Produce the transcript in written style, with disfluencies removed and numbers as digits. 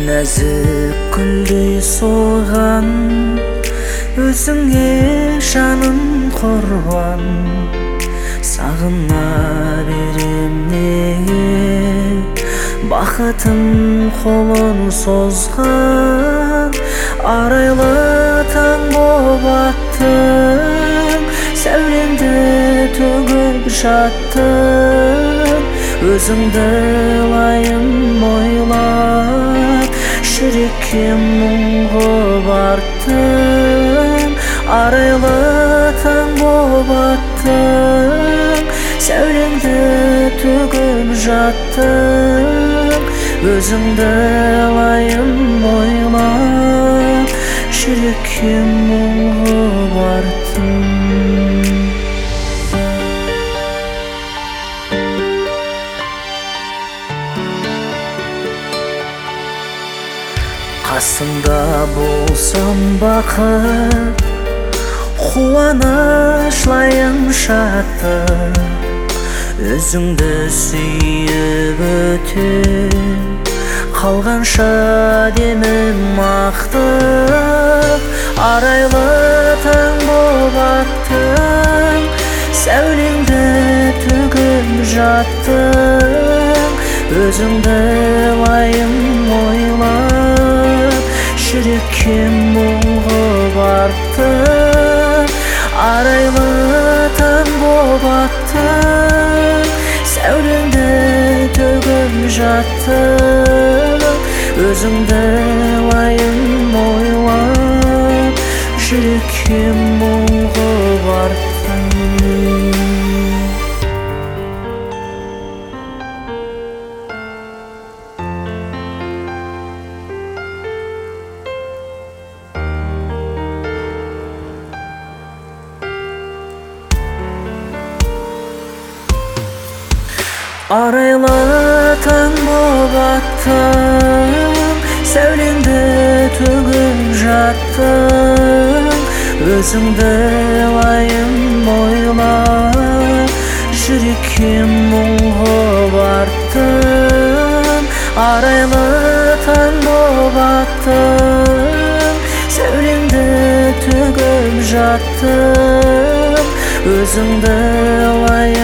нәзік гүлдей солған, өзіңе жаным құрбан. Сағына берем неге, бақытым қолын созған. Арайлы таң боп аттың, сәулеңді төгіп жаттың. Өзіңді лайым ойлап, жүрекке мұң ғып арттың. Арайлы таң боп аттың, сәулеңді төгіп жаттың. Өзіңді лайым ойлап, жүрекке мұң ғып арттың. Қасымда болсам бақыт, қуаныш лайым шаттық. Өзіңді сүйіп өтем, қалғанша демім ақтық. Арайлы таң боп аттың, сәулеңді төгіп жаттың. Өзіңді лайым ойлап, жүрекке мұң ғып арттың. Арайлы таң боп аттың, сәулеңді төгіп жаттың. Өзіңді лайым ойлап, жүрекке мұң ғып арттың. Арайлы таң боп аттың, сәулеңді төгіп жаттың. Өзіңді лайым ойлап, жүрекке мұң ғып арттың. Арайлы таң боп аттың, сәулеңді төгіп жаттың. Өзіңді лайым